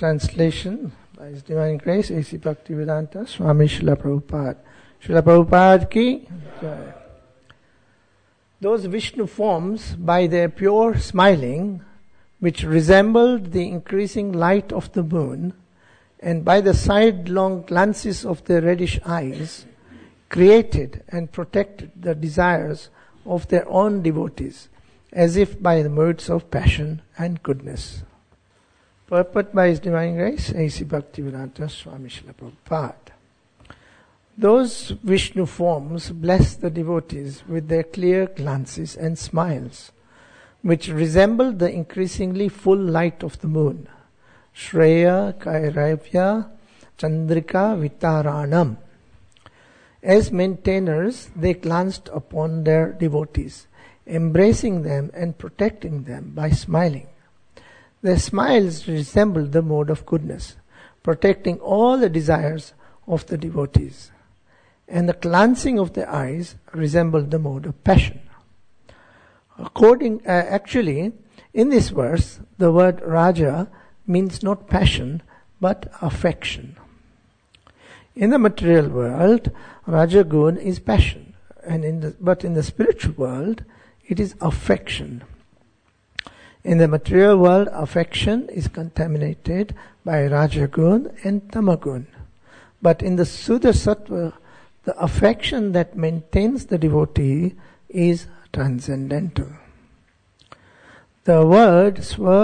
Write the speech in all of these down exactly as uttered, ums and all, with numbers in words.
Translation by His Divine Grace, A C Bhaktivedanta Swami Srila Prabhupada. Srila Prabhupada ki jai. Those Vishnu forms, by their pure smiling, which resembled the increasing light of the moon, and by the sidelong glances of their reddish eyes, created and protected the desires of their own devotees, as if by the moods of passion and goodness. Purport by His Divine Grace, A C Bhaktivedanta Swami Srila Prabhupada. Those Vishnu forms bless the devotees with their clear glances and smiles, which resembled the increasingly full light of the moon. Shreya Kairavya Chandrika Vitaranam. As maintainers, they glanced upon their devotees, embracing them and protecting them by smiling. Their smiles resembled the mode of goodness, protecting all the desires of the devotees. And the glancing of their eyes resembled the mode of passion. According, uh, actually, in this verse, the word Raja means not passion, but affection. In the material world, Rajagun is passion, and in the, but in the spiritual world, it is affection. In the material world, affection is contaminated by Rajagun and Tamagun. But in the Suddha Sattva, the affection that maintains the devotee is transcendental. The word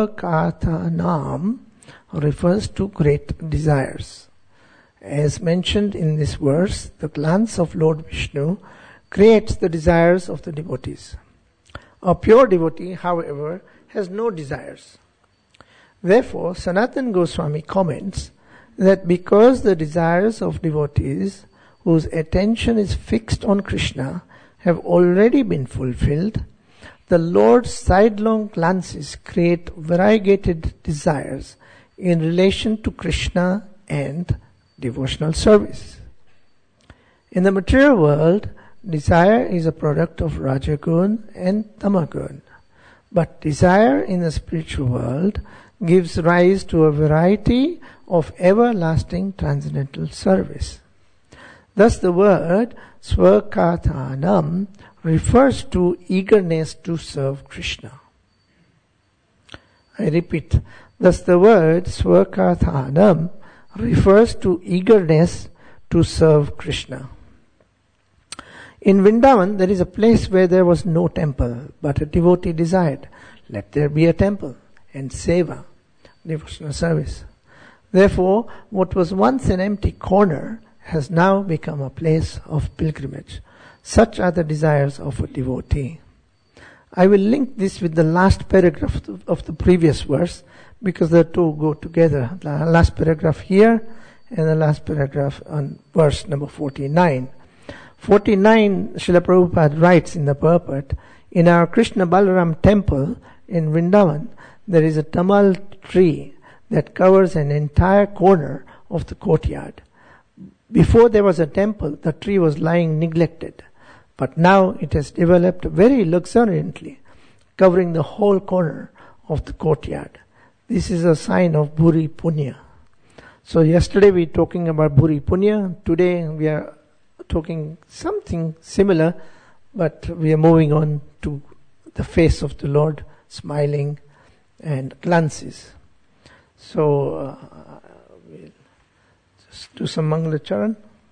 Swakatanam refers to great desires. As mentioned in this verse, the glance of Lord Vishnu creates the desires of the devotees. A pure devotee, however, has no desires. Therefore, Sanatana Goswami comments that because the desires of devotees whose attention is fixed on Krishna have already been fulfilled, the Lord's sidelong glances create variegated desires in relation to Krishna and devotional service. In the material world, desire is a product of Rajagun and Tamagun. But desire in the spiritual world gives rise to a variety of everlasting transcendental service. Thus the word Swakatanam refers to eagerness to serve Krishna. I repeat, thus the word Swakatanam refers to eagerness to serve Krishna. In Vrindavan, there is a place where there was no temple, but a devotee desired, let there be a temple, and seva, devotional service. Therefore, what was once an empty corner has now become a place of pilgrimage. Such are the desires of a devotee. I will link this with the last paragraph of the previous verse, because the two go together. The last paragraph here, and the last paragraph on verse number forty-nine. forty-nine, Srila Prabhupada writes in the purport, in our Krishna Balaram temple in Vrindavan, there is a tamal tree that covers an entire corner of the courtyard. Before there was a temple, the tree was lying neglected, but now it has developed very luxuriantly, covering the whole corner of the courtyard. This is a sign of Bhuri Punya. So yesterday we were talking about Bhuri Punya, today we are talking something similar, but we are moving on to the face of the Lord, smiling and glances. So, uh, we'll just do some Mangala Charan.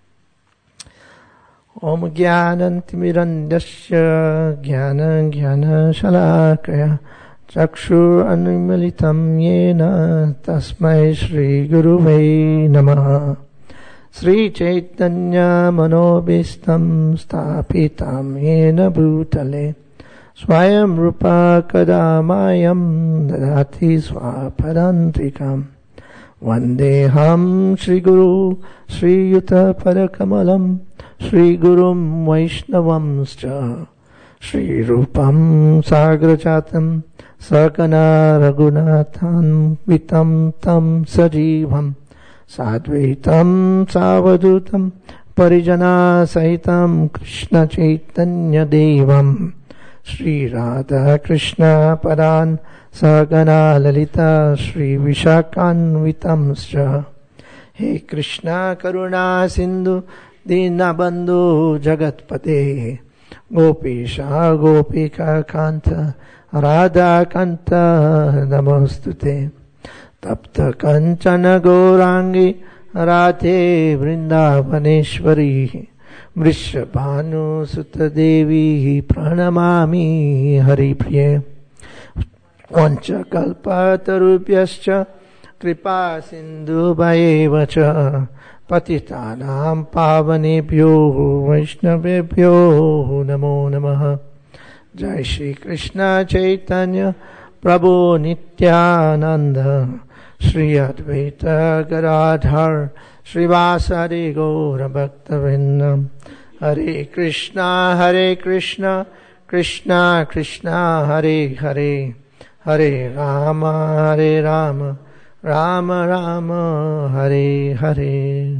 Om Jnanam Timirandasya Jnana Jnana Shalakaya Chakshur Anumilitam Yena Tasmai Shri Guruve Namaha Sri Chaitanya Manobhistam Stapitam Yena Bhutale Swayam Rupa Kadamayam Dadati Swapadantikam Vandeham Shri Guru Shri Yuta Padakamalam Shri Gurum Vaishnavamscha Shri Rupam Sagrajatam Sakana Raghunathan Vitam Tam Sajivam Sadvaitam Savadutam Parijana Sahitam Krishna Chaitanya Devam Shri Radha Krishna Padan Sagana Lalita Shri Vishakanvitamscha. He Krishna Karuna Sindhu Dinabandhu Jagatpate Gopisha Gopika Kanta Radha Kanta Namostute Tapta Kanchana Gaurangi Radhe Vrindavaneshwari Vrishabhanu Sutta Devi Pranamami Haripriye Vancha Kalpatarubhyascha Kripa Sindhu Bhayevacha Patitanam Pavanebhyo Vaishnavebhyo Namo Namaha. Jai Shri Krishna Chaitanya Prabhu Nityananda Shri Advaita Gadadhar Srivasadi Gaura Bhaktavrindam. Hare Krishna Hare Krishna Krishna Krishna Hare Hare Hare Rama Hare Rama Rama Rama Hare Hare.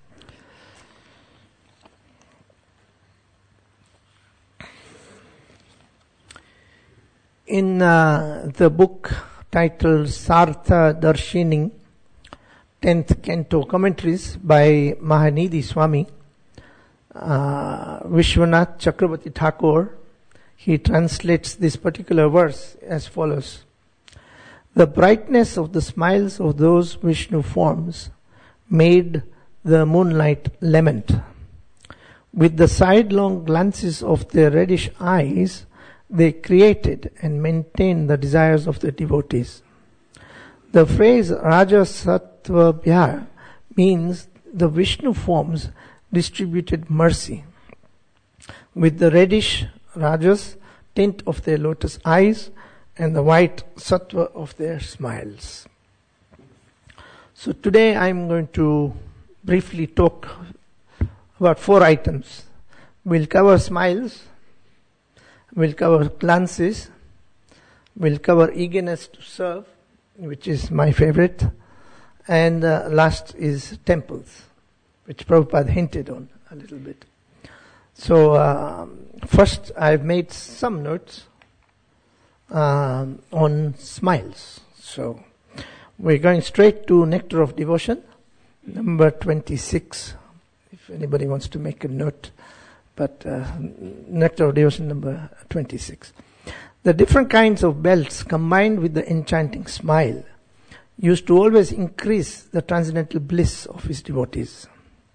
In uh, the book titled Sartha Darshini, tenth Canto Commentaries by Mahanidhi Swami, uh, Vishwanath Chakravarti Thakur, he translates this particular verse as follows. The brightness of the smiles of those Vishnu forms made the moonlight lament. With the sidelong glances of their reddish eyes, they created and maintained the desires of the devotees. The phrase Rajasattva means the Vishnu forms distributed mercy. With the reddish Rajas tint of their lotus eyes and the white Sattva of their smiles. So today I am going to briefly talk about four items. We'll cover smiles, we'll cover glances, we'll cover eagerness to serve, which is my favorite, and uh, last is temples, which Prabhupada hinted on a little bit. So um, first I've made some notes um, on smiles. So we're going straight to Nectar of Devotion, number twenty-six, if anybody wants to make a note. But uh, Nectar of Devotion number twenty-six. The different kinds of belts combined with the enchanting smile used to always increase the transcendental bliss of his devotees.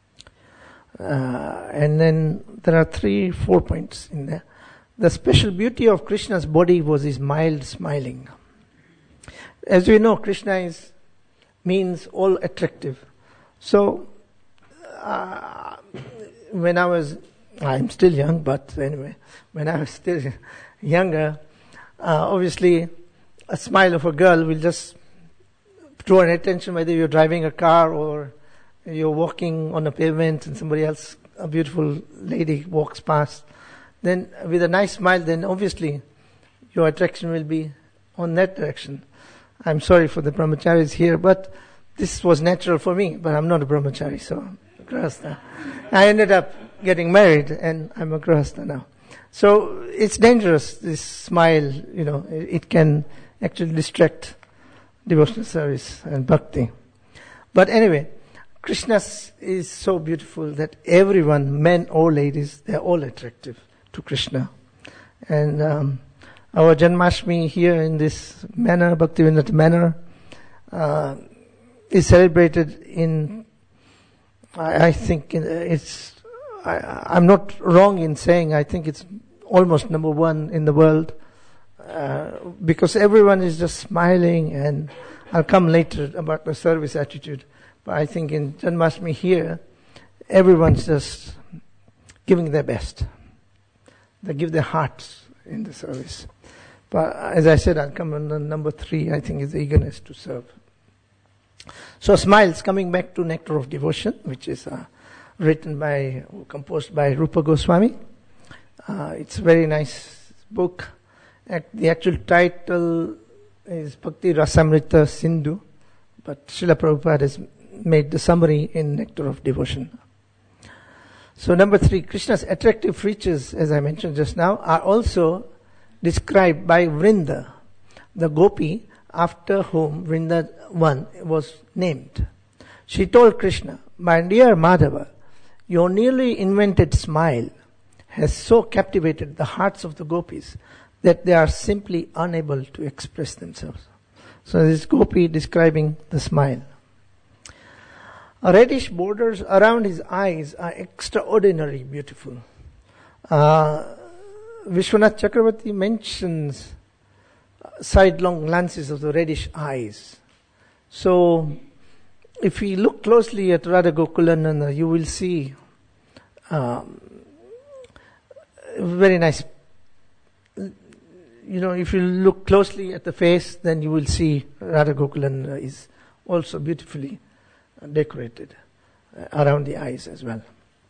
Uh, and then there are three, four points in there. The special beauty of Krishna's body was his mild smiling. As we know, Krishna is means all attractive. So uh, when I was I'm still young, but anyway, when I was still younger, uh, obviously a smile of a girl will just draw an attention, whether you're driving a car or you're walking on a pavement and somebody else, a beautiful lady walks past. Then with a nice smile, then obviously your attraction will be on that direction. I'm sorry for the brahmacharis here, but this was natural for me, but I'm not a brahmachari, so grahastha. I ended up getting married and I'm a grahastha now. So it's dangerous, this smile, you know, it can actually distract devotional service and bhakti. But anyway, Krishna is so beautiful that everyone, men or ladies, they're all attractive to Krishna. And um, our Janmashtami here in this manner, Bhaktivinoda manner, uh, is celebrated in, I, I think it's, I, I'm not wrong in saying I think it's almost number one in the world, uh, because everyone is just smiling, and I'll come later about the service attitude. But I think in Janmashtami here, everyone's just giving their best. They give their hearts in the service. But as I said, I'll come on the number three, I think, is the eagerness to serve. So smiles, coming back to Nectar of Devotion, which is uh, written by, composed by Rupa Goswami. Uh, it's a very nice book. Act, the actual title is Bhakti Rasamrita Sindhu, but Srila Prabhupada has made the summary in Nectar of Devotion. So number three, Krishna's attractive features, as I mentioned just now, are also described by Vrinda, the gopi after whom Vrindavan was named. She told Krishna, "My dear Madhava, your newly invented smile has so captivated the hearts of the gopis that they are simply unable to express themselves." So this gopi describing the smile. A reddish borders around his eyes are extraordinarily beautiful. Uh, Vishwanath Chakravarti mentions sidelong glances of the reddish eyes. So, if we look closely at Radha Gokulananda, you will see um, very nice. You know, if you look closely at the face, then you will see Radha Gokulananda is also beautifully decorated uh, around the eyes as well.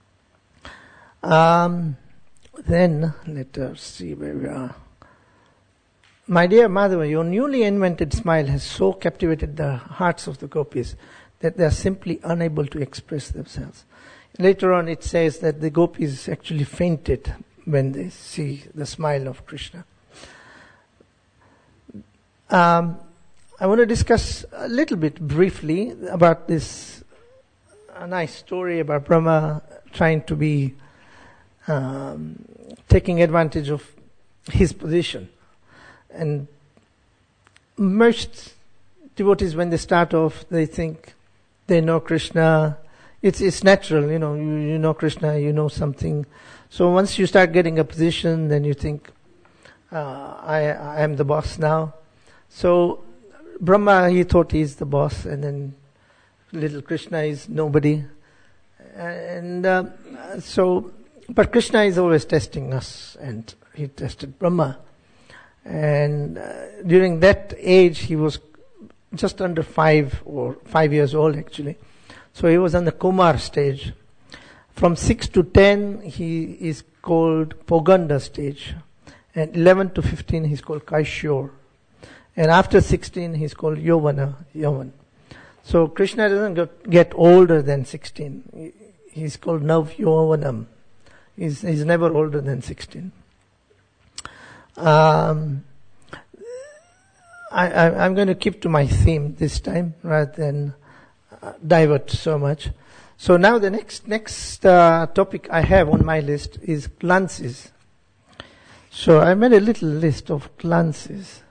Um, then, let us see where we are. My dear Madhava, your newly invented smile has so captivated the hearts of the gopis that they are simply unable to express themselves. Later on it says that the gopis actually fainted when they see the smile of Krishna. Um, I want to discuss a little bit briefly about this a nice story about Brahma trying to be um, taking advantage of his position. And most devotees, when they start off, they think they know Krishna. It's it's natural, you know, you, you know Krishna, you know something. So once you start getting a position, then you think, uh, I, I am the boss now. So Brahma, he thought he's the boss, and then little Krishna is nobody. And uh, so, but Krishna is always testing us, and he tested Brahma. And uh, during that age, he was just under five or five years old actually. So he was on the Kumar stage. From six to ten, he is called Poganda stage. And eleven to fifteen, he's called Kaishore. And after sixteen, he's called Yovana, Yovan. So Krishna doesn't get, get older than sixteen. He, he's called Nav Yovanam. He's, he's never older than sixteen. Um, I, I, I'm going to keep to my theme this time rather than uh, divert so much. So now the next next uh, topic I have on my list is glances. So I made a little list of glances.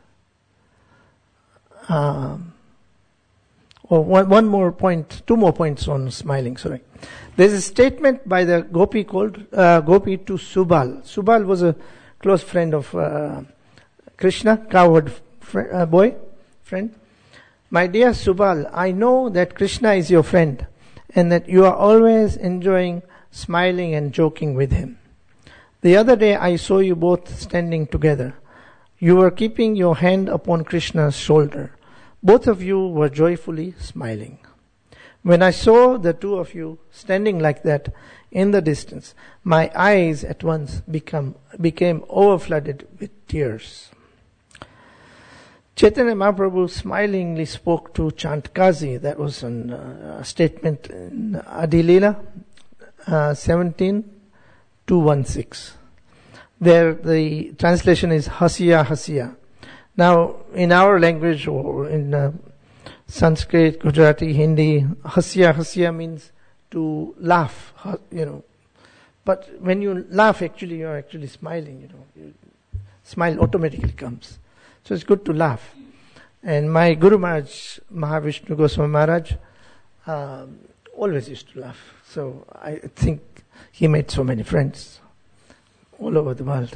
Um, or one, one more point, two more points on smiling. Sorry, there's a statement by the gopi called uh, Gopi to Subal. Subal was a close friend of uh, Krishna, cowherd fr- uh, boy, friend. My dear Subal, I know that Krishna is your friend and that you are always enjoying smiling and joking with him. The other day I saw you both standing together. You were keeping your hand upon Krishna's shoulder. Both of you were joyfully smiling. When I saw the two of you standing like that in the distance, my eyes at once become, became overflooded with tears. Chaitanya Mahaprabhu smilingly spoke to Chandkazi. That was an, uh, a statement in Adilila uh, seventeen two sixteen. There the translation is Hasiya Hasiya. Now in our language or in uh, Sanskrit, Gujarati, Hindi, Hasiya Hasiya means to laugh, you know. But when you laugh, actually you are actually smiling, you know. You, smile automatically comes. So it's good to laugh. And my Guru Maharaj, Mahavishnu Goswami Maharaj, um, always used to laugh. So I think he made so many friends all over the world.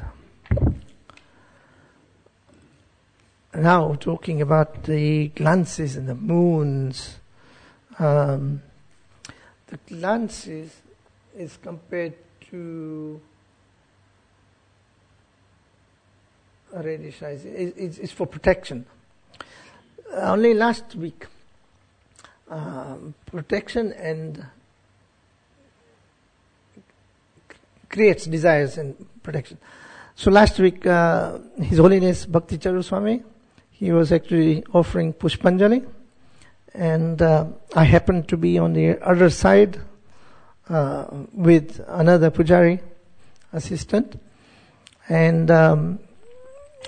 Now talking about the glances and the moons. Um, the glances is compared to reddish eyes. It's, it's for protection. Only last week, um, protection and creates desires and protection. So last week, uh, His Holiness Bhakti Charu Swami, he was actually offering Pushpanjali, and uh, I happened to be on the other side uh, with another Pujari assistant, and um,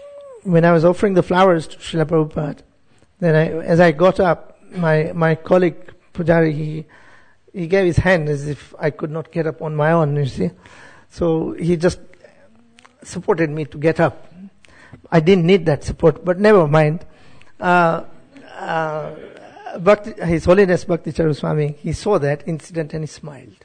when I was offering the flowers to Srila Prabhupada, then I, as I got up, my, my colleague Pujari, he, he gave his hand as if I could not get up on my own, you see. So he just supported me to get up. I didn't need that support, but never mind. Uh, uh, Bhakti, His Holiness Bhakti Charu Swami, he saw that incident and he smiled.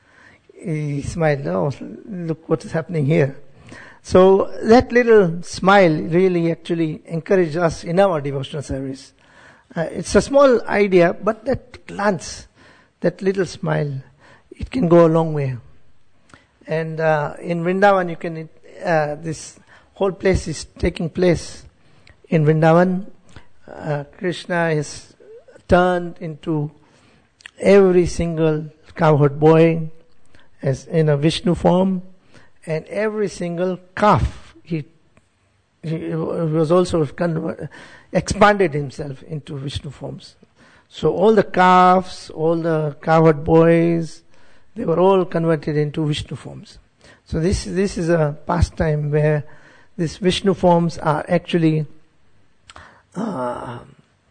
He smiled, oh, look what is happening here. So that little smile really actually encouraged us in our devotional service. Uh, it's a small idea, but that glance, that little smile, it can go a long way. And uh, in Vrindavan, you can, uh, this whole place is taking place in Vrindavan. Uh, Krishna is turned into every single cowherd boy as in a Vishnu form, and every single calf he, he was also convert, expanded himself into Vishnu forms. So all the calves, all the cowherd boys, they were all converted into Vishnu forms. So this this is a pastime where these Vishnu forms are actually uh,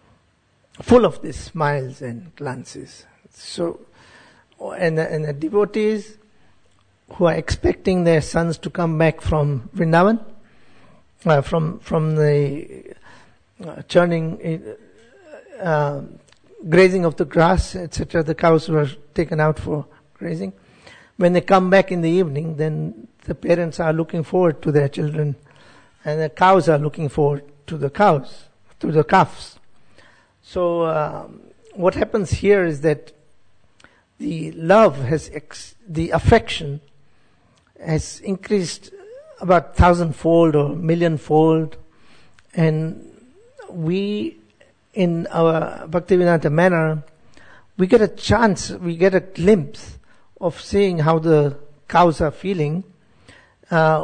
full of these smiles and glances. So, and the, and the devotees who are expecting their sons to come back from Vrindavan, uh, from from the uh, churning, uh, grazing of the grass, et cetera. The cows were taken out for grazing. When they come back in the evening, then the parents are looking forward to their children, and the cows are looking forward to the cows, to the calves. So um, what happens here is that the love has, ex- the affection has increased about thousandfold or millionfold, and we, in our Bhaktivedanta manner, we get a chance, we get a glimpse of seeing how the cows are feeling uh,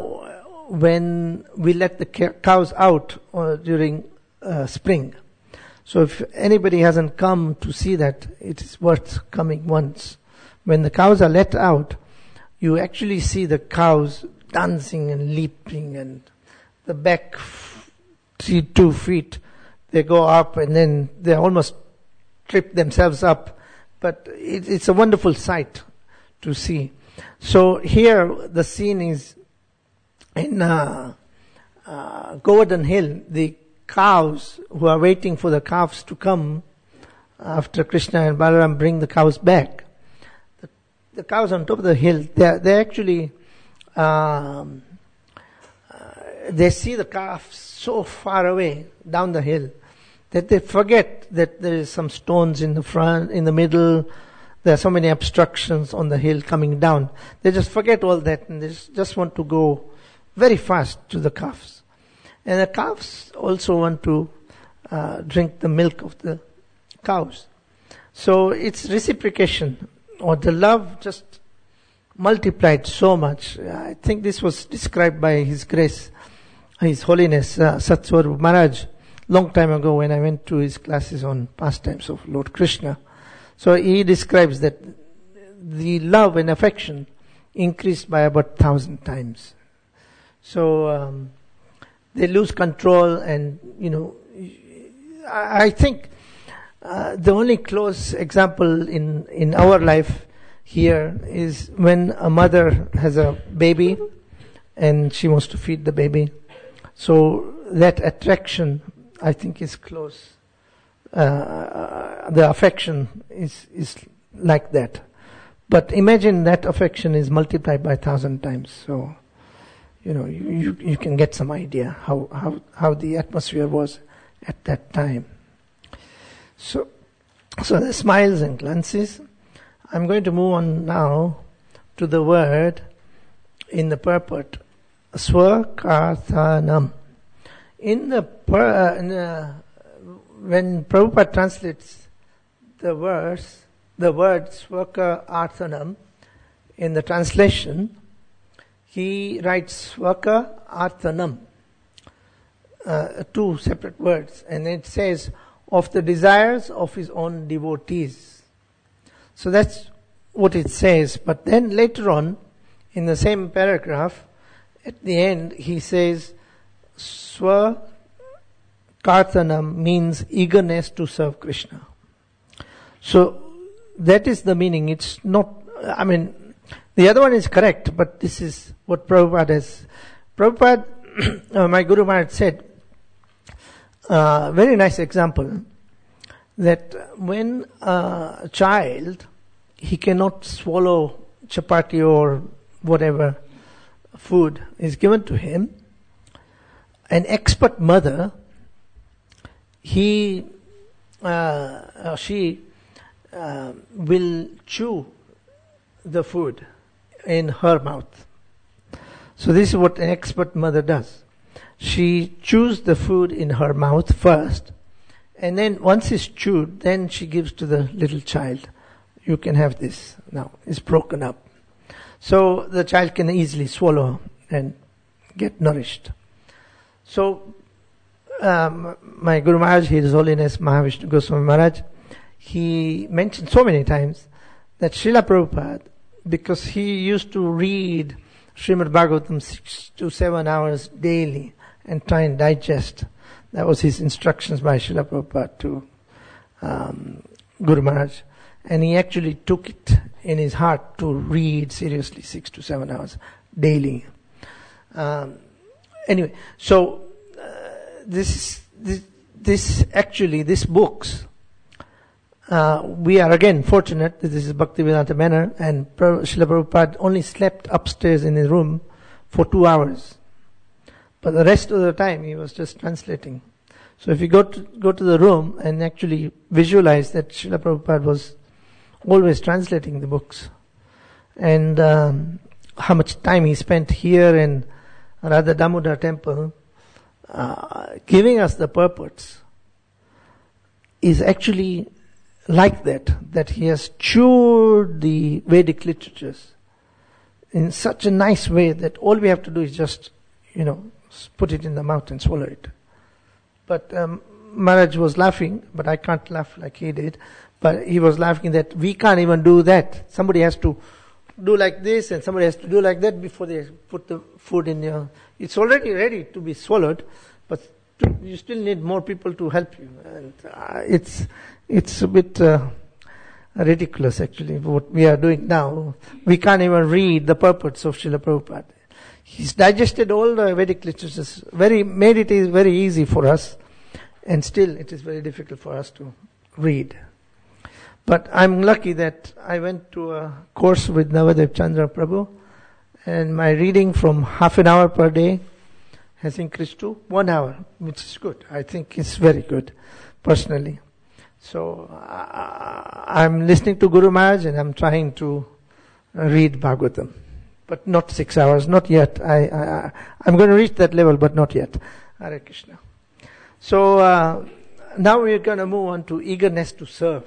when we let the cows out uh, during uh, spring. So if anybody hasn't come to see that, it is worth coming once. When the cows are let out, you actually see the cows dancing and leaping, and the back three, two feet, they go up and then they almost trip themselves up. But it, it's a wonderful sight to see. So here the scene is in uh, uh, Govardhan Hill. The cows who are waiting for the calves to come after Krishna and Balaram bring the cows back. The, the cows on top of the hill, they they actually um, uh, they see the calves so far away down the hill that they forget that there is some stones in the front, in the middle. There are so many obstructions on the hill coming down. They just forget all that and they just, just want to go very fast to the calves. And the calves also want to uh, drink the milk of the cows. So it's reciprocation, or the love just multiplied so much. I think this was described by His Grace, His Holiness uh, Satswarup Maharaj, long time ago when I went to his classes on pastimes of Lord Krishna. So he describes that the love and affection increased by about thousand times. So um, they lose control, and you know, I, I think uh, the only close example in in our life here is when a mother has a baby and she wants to feed the baby. So that attraction, I think, is close. Uh, the affection is is like that. But imagine that affection is multiplied by a thousand times. So, you know, you, you, you can get some idea how, how, how the atmosphere was at that time. So, so the smiles and glances. I'm going to move on now to the word in the purport, Swakarthanam. In the, per, uh, in the when Prabhupada translates the verse, the word Swaka Arthanam, in the translation, he writes Swaka Arthanam, uh, two separate words, and it says, of the desires of his own devotees. So that's what it says. But then later on, in the same paragraph, at the end, he says, Swa Kartanam means eagerness to serve Krishna. So that is the meaning. It's not, I mean, the other one is correct, but this is what Prabhupada has. Prabhupada, uh, my Guru Maharaj said, uh, very nice example, that when a child, he cannot swallow chapati or whatever food is given to him, an expert mother, he, uh, or she, uh, will chew the food in her mouth. So this is what an expert mother does. She chews the food in her mouth first, and then once it's chewed, then she gives to the little child. You can have this now. It's broken up. So the child can easily swallow and get nourished. So um, my Guru Maharaj, His Holiness Mahavishnu Goswami Maharaj, he mentioned so many times that Srila Prabhupada, because he used to read Srimad Bhagavatam six to seven hours daily and try and digest. That was his instructions by Srila Prabhupada to um, Guru Maharaj. And he actually took it in his heart to read seriously six to seven hours daily. Um, anyway, so uh, this, this, this actually, these books, uh, we are again fortunate that this is Bhaktivedanta Manor, and Srila Prabhupada only slept upstairs in his room for two hours. But the rest of the time he was just translating. So if you go to, go to the room and actually visualize that Srila Prabhupada was always translating the books, and um, how much time he spent here in Radha Damodar temple uh, giving us the purports is actually like that, that he has chewed the Vedic literatures in such a nice way that all we have to do is just, you know, put it in the mouth and swallow it. But um, Maharaj was laughing, but I can't laugh like he did. But he was laughing that we can't even do that. Somebody has to do like this and somebody has to do like that before they put the food in your... It's already ready to be swallowed, but to, you still need more people to help you. And uh, it's it's a bit uh, ridiculous actually what we are doing now. We can't even read the purports of Srila Prabhupada. He's digested all the Vedic literatures, very, made it is very easy for us, and still it is very difficult for us to read. But I'm lucky that I went to a course with Navadev Chandra Prabhu, and my reading from half an hour per day has increased to one hour, which is good. I think it's very good, personally. So uh, I'm listening to Guru Maharaj and I'm trying to read Bhagavatam. But not six hours, not yet. I, I, I'm going to reach that level, but not yet. Hare Krishna. So uh, now we're going to move on to eagerness to serve.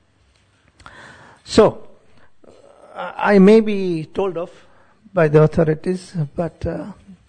So, uh, I may be told off by the authorities, but uh,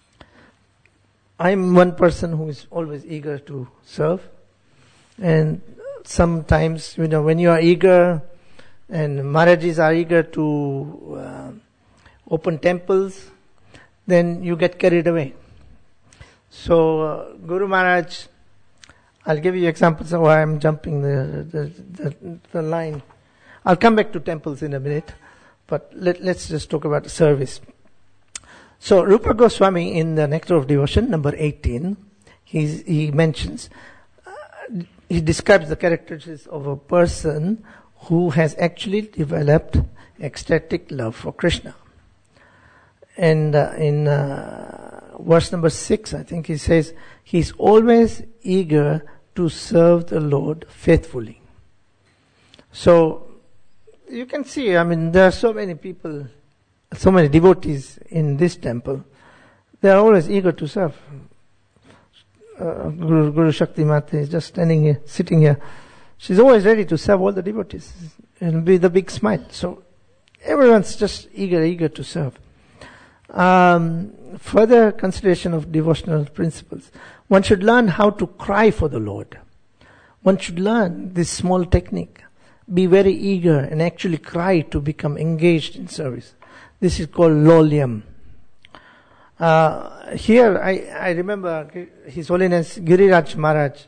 I'm one person who is always eager to serve. And sometimes, you know, when you are eager, and Maharajis are eager to uh, open temples, then you get carried away. So, uh, Guru Maharaj, I'll give you examples of why I'm jumping the, the, the, the line. I'll come back to temples in a minute, but let, let's just talk about the service. So, Rupa Goswami in the Nectar of Devotion, number eighteen, he's, he mentions, uh, he describes the characteristics of a person who has actually developed ecstatic love for Krishna. And uh, in uh, verse number six, I think he says, he's always eager to serve the Lord faithfully. So, you can see, I mean, there are so many people, so many devotees in this temple. They are always eager to serve. Uh, Guru, Guru Shakti Mata is just standing here, sitting here. She's always ready to serve all the devotees and with a big smile. So everyone's just eager, eager to serve. Um, further consideration of devotional principles. One should learn how to cry for the Lord. One should learn this small technique. Be very eager and actually cry to become engaged in service. This is called lolyam. Uh, here, I, I remember His Holiness Giriraj Maharaj,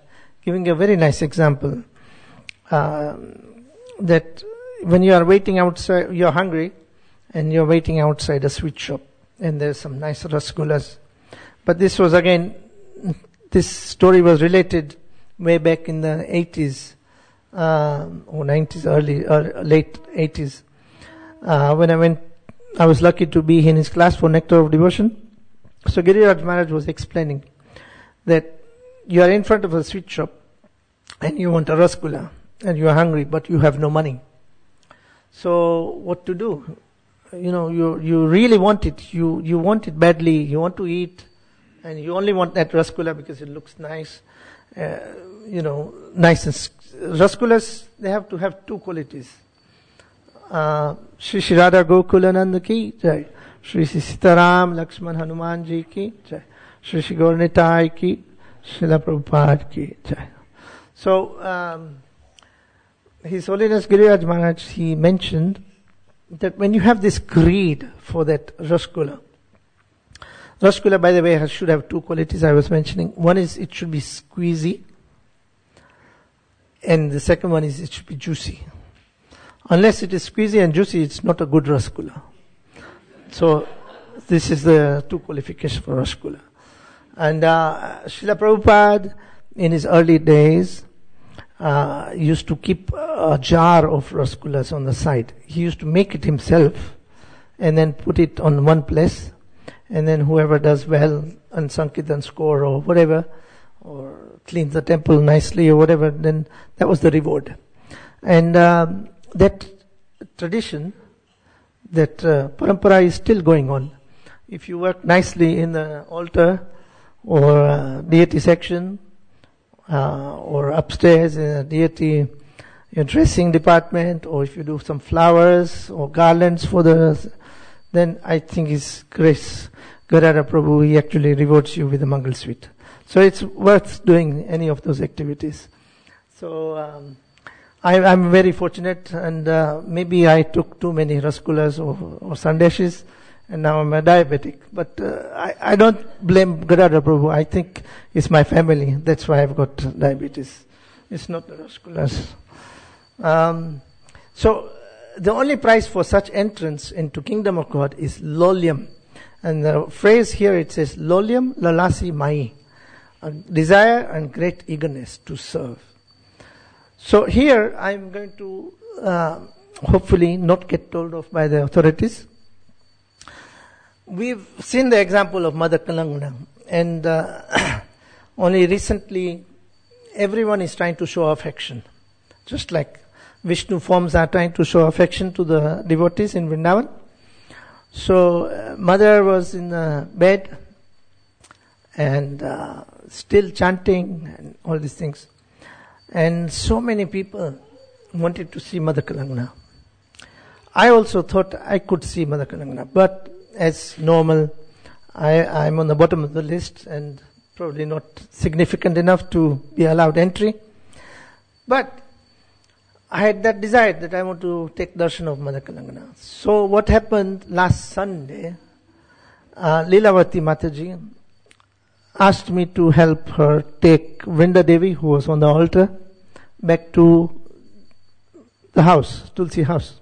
giving a very nice example uh, that when you are waiting outside, you're hungry, and you're waiting outside a sweet shop, and there's some nice rasgullas. But this was again, this story was related way back in the eighties, uh, or nineties, early, or late eighties. Uh, when I went, I was lucky to be in his class for Nectar of Devotion. So Giriraj Maharaj was explaining that you are in front of a sweet shop and you want a rasgulla and you are hungry but you have no money. So what to do? You know, you you really want it. You you want it badly. You want to eat, and you only want that rasgulla because it looks nice. Uh, you know, nice and rasgullas. They have to have two qualities. Uh, Shri Shri Radha Gokulananda ki jai. Shri Shri Sitaram Lakshman Hanuman ji ki jai. Shri Shri Gaur Nitai ki. Srila Prabhupada ki jai. So, um, His Holiness Giriraj Maharaj, he mentioned that when you have this greed for that rasgulla, rasgulla, by the way, has, should have two qualities I was mentioning. One is it should be squeezy, and the second one is it should be juicy. Unless it is squeezy and juicy, it's not a good rasgulla. So, this is the two qualifications for rasgulla. And uh, Srila Prabhupada, in his early days, uh, used to keep a jar of rasgullas on the side. He used to make it himself and then put it on one place. And then whoever does well on Sankirtan score or whatever, or cleans the temple nicely or whatever, then that was the reward. And um, that tradition, that uh, parampara is still going on. If you work nicely in the altar or uh, deity section, uh, or upstairs in a deity your dressing department, or if you do some flowers or garlands for the, then I think His Grace Gadadhar Prabhu, he actually rewards you with a Mangal Sweet. So it's worth doing any of those activities. So um, I, I'm very fortunate, and uh, maybe I took too many rasgullas or, or sandeshis, and now I'm a diabetic. But uh, I, I don't blame Gadadhar Prabhu. I think it's my family. That's why I've got diabetes. It's not the rasgullas. Um, so the only price for such entrance into Kingdom of God is lolyam. And the phrase here, it says, lolyam lalasi mai. A desire and great eagerness to serve. So here I'm going to uh, hopefully not get told off by the authorities. We've seen the example of Mother Kalangana, and uh, only recently everyone is trying to show affection. Just like Vishnu forms are trying to show affection to the devotees in Vrindavan. So uh, Mother was in the bed and uh, still chanting and all these things. And so many people wanted to see Mother Kalangana. I also thought I could see Mother Kalangana, but as normal, I, I'm on the bottom of the list and probably not significant enough to be allowed entry. But I had that desire that I want to take darshan of Mother Kalangana. So what happened last Sunday, uh, Leelavati Mataji asked me to help her take Vrinda Devi, who was on the altar, back to the house, Tulsi house.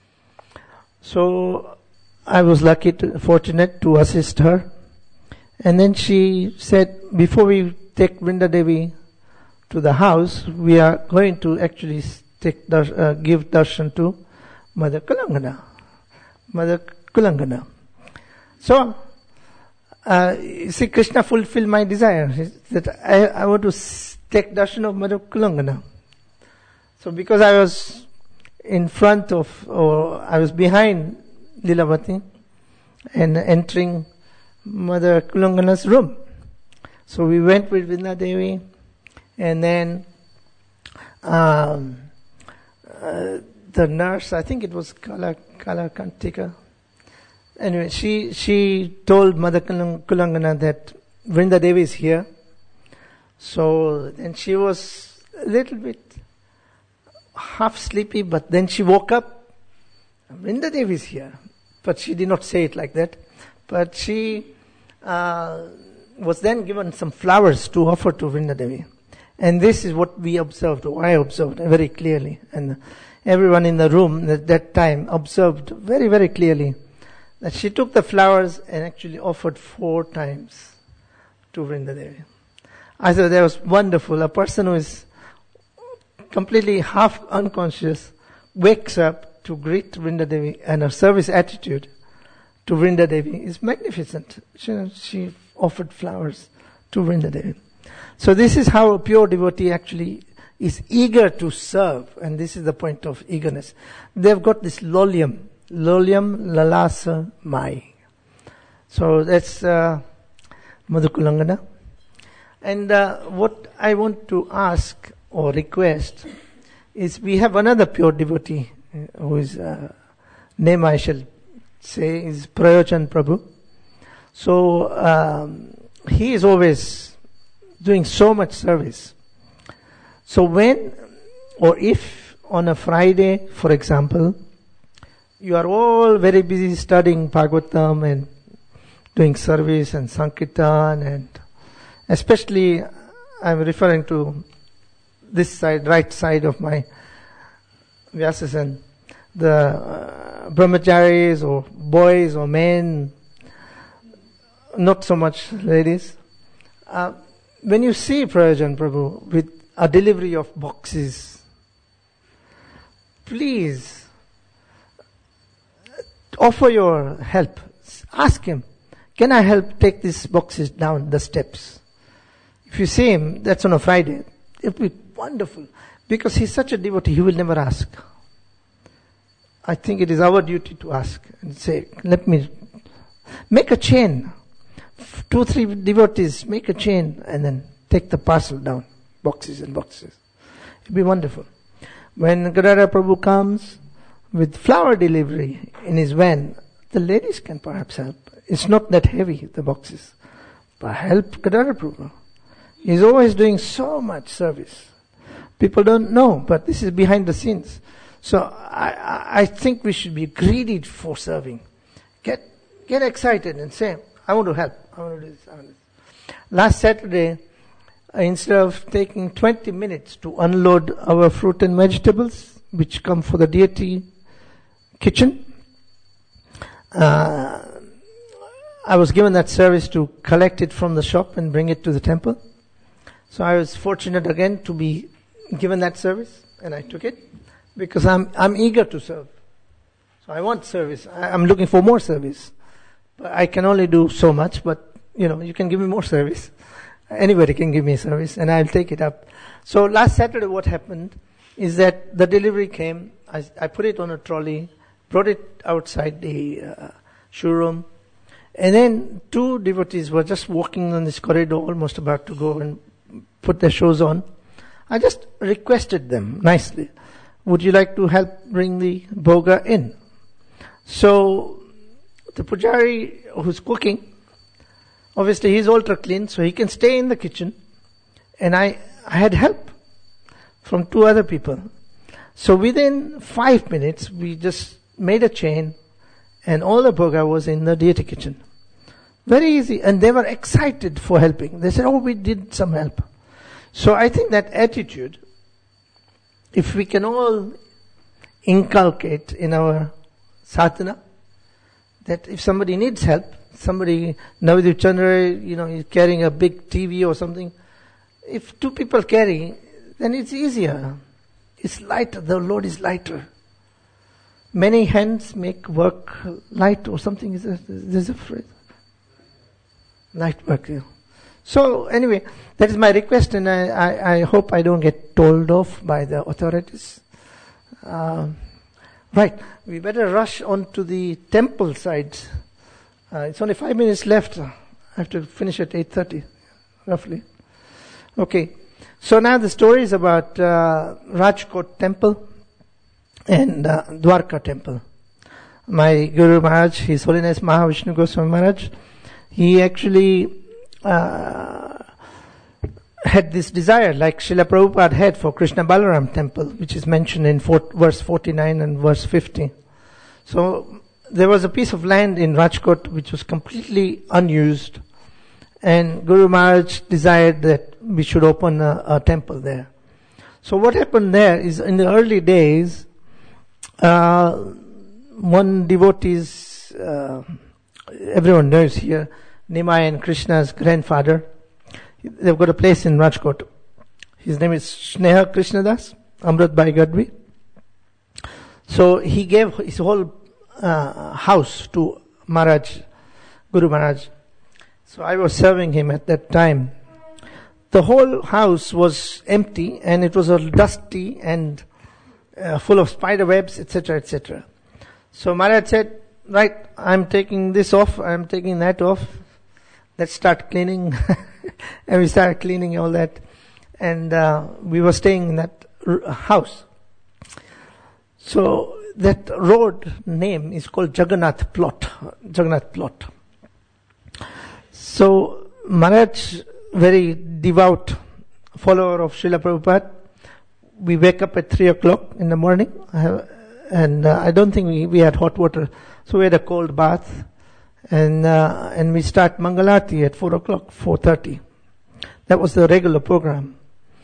So I was lucky, to, fortunate to assist her. And then she said, before we take Vrinda Devi to the house, we are going to actually take dar- uh, give darshan to Mother Kalangana. Mother Kulangana. So, uh, you see, Krishna fulfilled my desire that I, I want to s- take darshan of Mother Kulangana. So, because I was in front of, or I was behind Leelavati and entering Mother Kulangana's room. So we went with Vrinda Devi, and then um, uh, the nurse, I think it was Kala, Kala Kantika. Anyway, she she told Mother Kulangana that Vrinda Devi is here. So then she was a little bit half sleepy, but then she woke up. Vrinda Devi is here. But she did not say it like that. But she uh, was then given some flowers to offer to Vrinda Devi. And this is what we observed, or I observed very clearly. And everyone in the room at that time observed very, very clearly that she took the flowers and actually offered four times to Vrindadevi. I thought that was wonderful. A person who is completely half unconscious wakes up to greet Vrindadevi, and her service attitude to Vrindadevi is magnificent. She, she offered flowers to Vrindadevi. So this is how a pure devotee actually is eager to serve, and this is the point of eagerness. They've got this lolyam, lolyam lalasa mai. So that's uh, Madhukulangana. And uh, what I want to ask or request is, we have another pure devotee uh, whose uh, name I shall say is Prayojan Prabhu. So um, he is always doing so much service. So when or if on a Friday, for example, you are all very busy studying Bhagavatam and doing service and Sankirtan, and especially I'm referring to this side, right side of my Vyasasan, the uh, brahmacharis or boys or men, not so much ladies. Uh, when you see Prayojan Prabhu with a delivery of boxes, please offer your help. Ask him, can I help take these boxes down the steps? If you see him, that's on a Friday, it will be wonderful. Because he's such a devotee, he will never ask. I think it is our duty to ask and say, let me make a chain. Two, three devotees, make a chain and then take the parcel down. Boxes and boxes. It'll be wonderful. When Gadadhar Prabhu comes with flower delivery in his van, the ladies can perhaps help. It's not that heavy, the boxes. But help Gadadhar Prabhu. He's always doing so much service. People don't know, but this is behind the scenes. So I, I think we should be greedy for serving. Get get excited and say, I want to help. I want to do this. I want to do this. Last Saturday, instead of taking twenty minutes to unload our fruit and vegetables, which come for the deity kitchen, uh, I was given that service to collect it from the shop and bring it to the temple. So I was fortunate again to be given that service, and I took it because I'm I'm eager to serve. So I want service. I, I'm looking for more service. But I can only do so much, but you know, you can give me more service. Anybody can give me service, and I'll take it up. So last Saturday what happened is that the delivery came, I, I put it on a trolley, brought it outside the uh, showroom, and then two devotees were just walking on this corridor, almost about to go and put their shows on. I just requested them nicely, would you like to help bring the bhoga in? So the pujari who's cooking, obviously he's ultra clean, so he can stay in the kitchen. And I, I had help from two other people. So within five minutes, we just made a chain, and all the bhoga was in the deity kitchen. Very easy. And they were excited for helping. They said, oh, we did some help. So I think that attitude, if we can all inculcate in our sadhana, that if somebody needs help, somebody, Navadip Chandra, you know, is carrying a big T V or something, if two people carry, then it's easier. It's lighter, the load is lighter. Many hands make work light or something, is there, there's a phrase. Light work, yeah. So anyway, that is my request, and I, I, I hope I don't get told off by the authorities. Um, right, we better rush on to the temple side. Uh, it's only five minutes left. I have to finish at eight thirty, roughly. Okay, so now the story is about uh, Rajkot temple and uh, Dwarka temple. My Guru Maharaj, His Holiness Mahavishnu Goswami Maharaj, he actually uh, had this desire, like Srila Prabhupada had for Krishna Balaram temple, which is mentioned in four, verse forty-nine and verse fifty. So there was a piece of land in Rajkot which was completely unused, And Guru Maharaj desired that we should open a, a temple there. So what happened there is, in the early days, uh, one devotee's, uh, everyone knows here, Nimai and Krishna's grandfather, they've got a place in Rajkot. His name is Sneha Krishnadas, Amrit Bhai Gadvi. So he gave his whole uh, house to Maharaj, Guru Maharaj. So I was serving him at that time. The whole house was empty and it was all dusty and uh, full of spider webs, et cetera, et cetera. So Maharaj said, right, I'm taking this off, I'm taking that off. Let's start cleaning. And we started cleaning all that. And uh, we were staying in that r- house. So that road name is called Jagannath Plot. Jagannath Plot. So Maharaj, very devout follower of Srila Prabhupada, we wake up at three o'clock in the morning, uh, and uh, I don't think we, we had hot water, so we had a cold bath, and uh, and we start Mangalarti at four o'clock, four thirty. That was the regular program.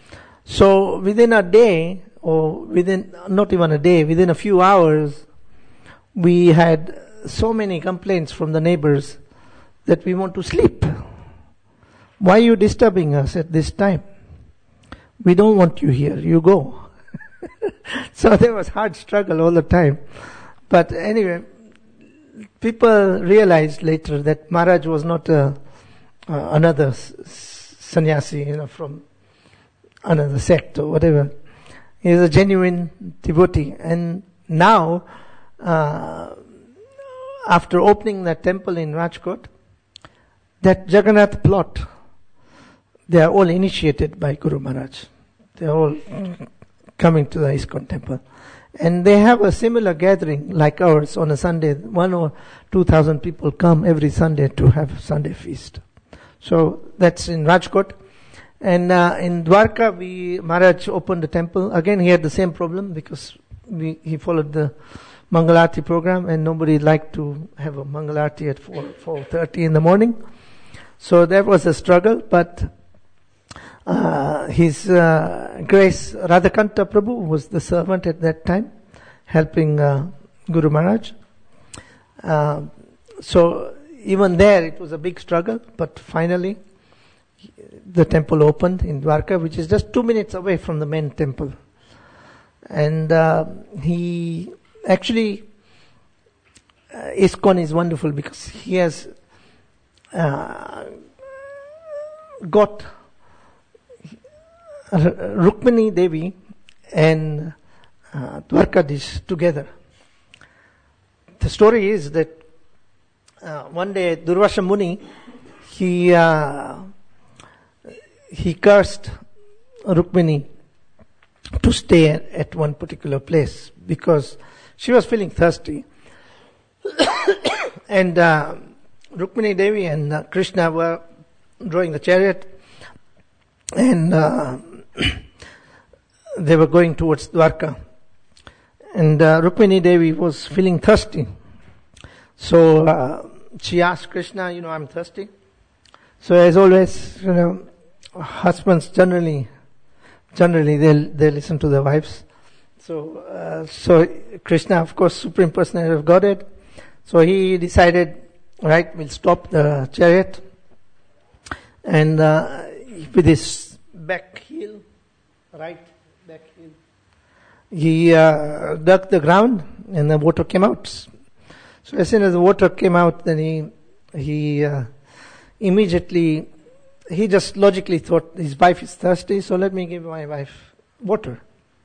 So within a day, or within, not even a day, within a few hours, we had so many complaints from the neighbors that we want to sleep. Why are you disturbing us at this time? We don't want you here, you go. So there was hard struggle all the time. But anyway, people realized later that Maharaj was not a, uh, another s- sannyasi, you know, from another sect or whatever. He is a genuine devotee. And now, uh, after opening the temple in Rajkot, that Jagannath Plot, they are all initiated by Guru Maharaj. They are all coming to the ISKCON temple. And they have a similar gathering like ours on a Sunday. One or two thousand people come every Sunday to have Sunday feast. So that's in Rajkot. And uh, in Dwarka, we Maharaj opened the temple. Again, he had the same problem because we, he followed the Mangalarti program and nobody liked to have a Mangalarti at four, four thirty in the morning. So that was a struggle, but uh, His uh, Grace Radhakanta Prabhu was the servant at that time, helping uh, Guru Maharaj. Uh, so even there it was a big struggle, but finally the temple opened in Dwarka, which is just two minutes away from the main temple. And uh, he actually, uh, ISKCON is wonderful because he has uh, got Rukmini Devi and uh, Dwarkadish together. The story is that uh, one day Durvasa Muni, he uh, he cursed Rukmini to stay at, at one particular place because she was feeling thirsty. And uh, Rukmini Devi and uh, Krishna were drawing the chariot, and uh, they were going towards Dwarka. And uh, Rukmini Devi was feeling thirsty. So uh, she asked Krishna, you know, I'm thirsty. So as always, you know, husbands generally, generally they they listen to their wives. So uh, so Krishna, of course, Supreme Personality of Godhead. So he decided, right, we'll stop the chariot, and uh, with his back heel, right back heel, he uh, dug the ground, and the water came out. So as soon as the water came out, then he he uh, immediately, he just logically thought, his wife is thirsty, so let me give my wife water.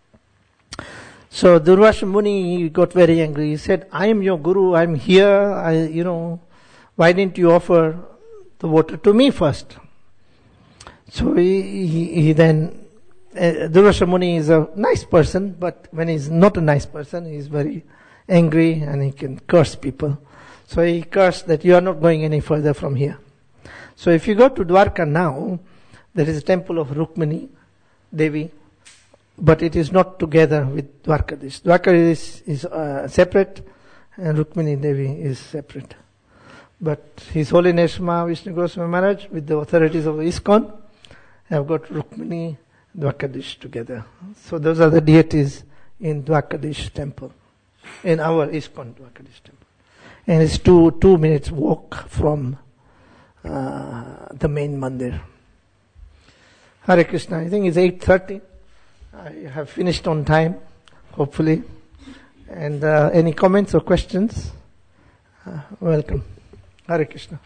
So Durvasa Muni, he got very angry. He said, I am your guru, I am here, I, you know, why didn't you offer the water to me first? So he, he, he then, uh, Durvasa Muni is a nice person, but when he's not a nice person, he's very angry and he can curse people. So he cursed that you are not going any further from here. So if you go to Dwarka now, there is a temple of Rukmini Devi, but it is not together with Dwarkadish. Dwarkadish is uh, separate and Rukmini Devi is separate. But His Holiness Maha Vishnu Goswami Maharaj, with the authorities of the ISKCON, have got Rukmini, Dwakadish together. So those are the deities in Dwakadish temple, in our ISKCON Dwakadish temple. And it's two two minutes walk from uh, the main mandir. Hare Krishna. I think it's eight thirty. I have finished on time, hopefully. And uh, any comments or questions? Uh, welcome. Hare Krishna.